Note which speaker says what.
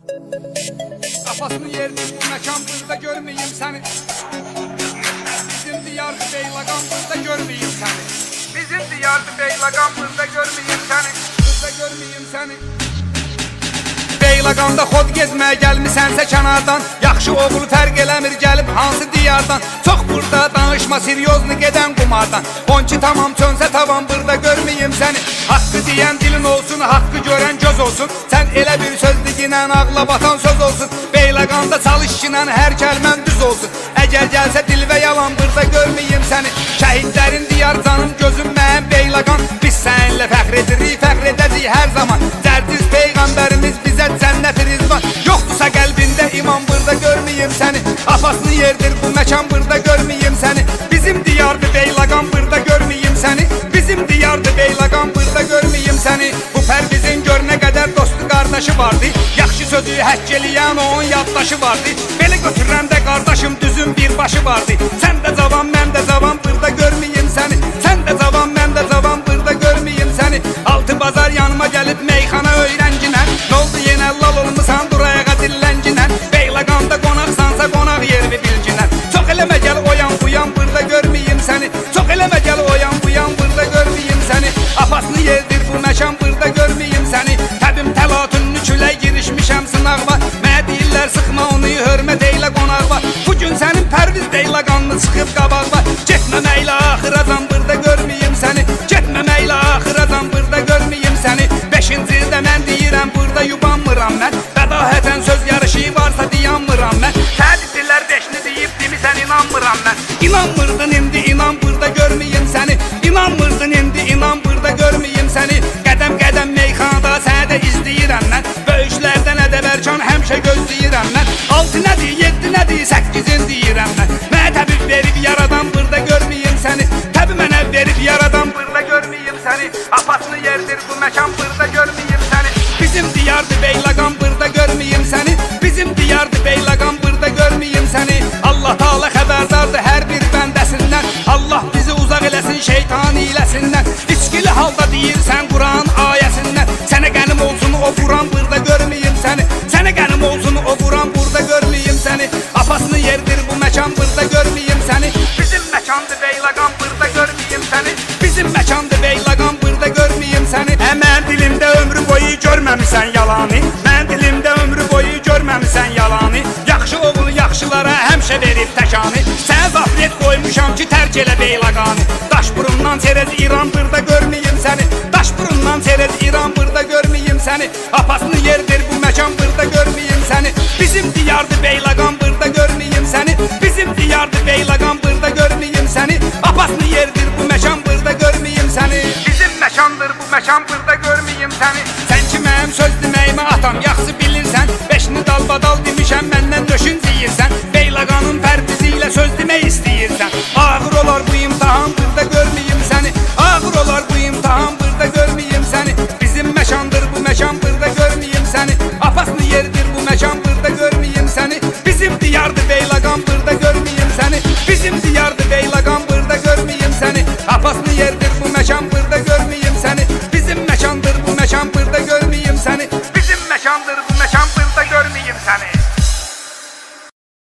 Speaker 1: Kafasını yerini bu mekan burada görmeyeyim seni. Bizim diyardı Beylagan burada görmeyeyim seni. Bizim diyardı Beylagan burada görmeyeyim seni. Burada görmeyeyim seni. Beylaganda xod gezməyə gəlmisənsə kənardan, yaxşı oğul fərq eləmir gəlib hansı diyardan. Çox burada danışma seriozlu gedən qumardan. 12 tamam çönsə tavan burada görməyim səni. Haqqı deyən dilin olsun, haqqı görən göz olsun. Sən elə bir sözlüylə ağla batan söz olsun. Beylaganda çalışınla hər kəlmən düz olsun. Əgər gəlsə dil və yalan burada görməyim səni. Şəhidlərin diyar canım gözüm mənim Beylagan. Biz səninlə fəxr edirik, fəxr edəcəyik hər zaman. Dərdiz Peyğəmbərimiz bizə cənnət-i rizvan. Yoxdursa qəlbində iman burada görməyim səni. Apasını yerdir bu məkan burada görməyim səni. Bizim diyardı Beylagan burada görməyim səni. Bizim diyardı Beylagan burada görməyim səni. Bu Pərvizin gör nə qədər dostu qardaşı vardı. Yaxşı sözü həkk eləyən onun yaddaşı vardı. Belə götürəndə qardaşım düzün bir başı vardı. Sən də cavan, mən də cavan burada görməyim səni. Sən də cavan, mən də cavan burada görməyim səni. Altı bazar yanıma gəlib meyxana öyrəncinən. N'oldu yenə lal olmusan durayağa dilləncinən. Beylaganda qonaqsansa qonaq yerini bilginən. Çox eləmə gəl oyan buyan burada görməyim səni. Çox eləmə gəl oyan buyan burada görməyim səni. Apasını yerdir bu məkan burada görməyim səni. Təbim təlatünlü külə girişmişəm sınaqva. Mənə deyirlər sıxma onu hörmət eylə qonaqva. Bugün sənin Pərviz Beylaganlı çıxıb qabaqva. Getməməklə axıracan burada görməyim səni. Getməməklə axıracan burada görməyim səni. 5-ci ildə mən deyirəm burada yubanmıram mən. Bədahətən söz yarışı varsa dayanmıram mən. Sədidilər 5-ni deyib demisən inanmıram mən. İnanmırdın indi inan burada görməyim səni. İnanmırdın indi inan burada görməyim səni. Qədəm qədəm meyxanada səni də izləyirəm mən. Böyüklərdən ədəbərkan həmişə gözləyirəm mən. 6 nədir, 7 nədir, 8-in deyirəm mən. Mənə təbib verib yaradan burada görməyim səni. Təbi mənə verib yaradan burada görməyim səni. Apasını yerdir bu məkan burada görməyim səni. Bizim diyardı Beylagan burada görməyim səni. Bizim diyardı Beylagan burada görməyim səni. Allah Taala xəbərdardır hər bir bəndəsindən. Allah bizi uzaq eləsin şeytan iləsindən. İçkili halda deyirsən Quran ayəsindən. Sənə qənim olsun o Quran burada görməyim səni. Sənə qənim olsun o Quran burada görməyim səni. Apasını yerdir bu məkan burada görməyim səni. Bizim məkandı Beylagan burada görməyim səni. Bizim məkandı Beylagan burada görməyim səni. Mən dilimdə ömrü boyu görməmisən yalanı. Mən dilimdə ömrü boyu görməmisən yalanı. Yaxşı oğul yaxşılara həmişə verib təkanı. Sənə zafiyet qoymuşam ki tərk elə Beylaganı. Daşburundan çerez İran burada görməyim səni. Daşburundan çerez İran burada görməyim səni. Apasını yerdir bu məkan burada görməyim səni. Bizim diyardı Beylagan burada görməyim səni. Bizim diyardı Beylagan burada görməyim səni. Apasını yerdir bu məkan burada görməyim səni. Bizim məkandır bu məkan burada görməyim səni. Sən ki mənim söz deməyimə atam yaxşı bilirsən. 5-ni dalbadal demişəm məndən döşün deyirsən. Beylaganın Pərvizi ilə söz demək istəyirsən. Ağır olar bu imtahan burada görməyim səni. Ağır olar bu imtahan burada görməyim səni. Bizim məkandır bu məkan burada görməyim səni. Apasını yerdir bu məkan burada görməyim səni. Bizim diyardı Beylagan burada görməyim səni. Bizim diyardı Beylagan burada görməyim səni. Apasını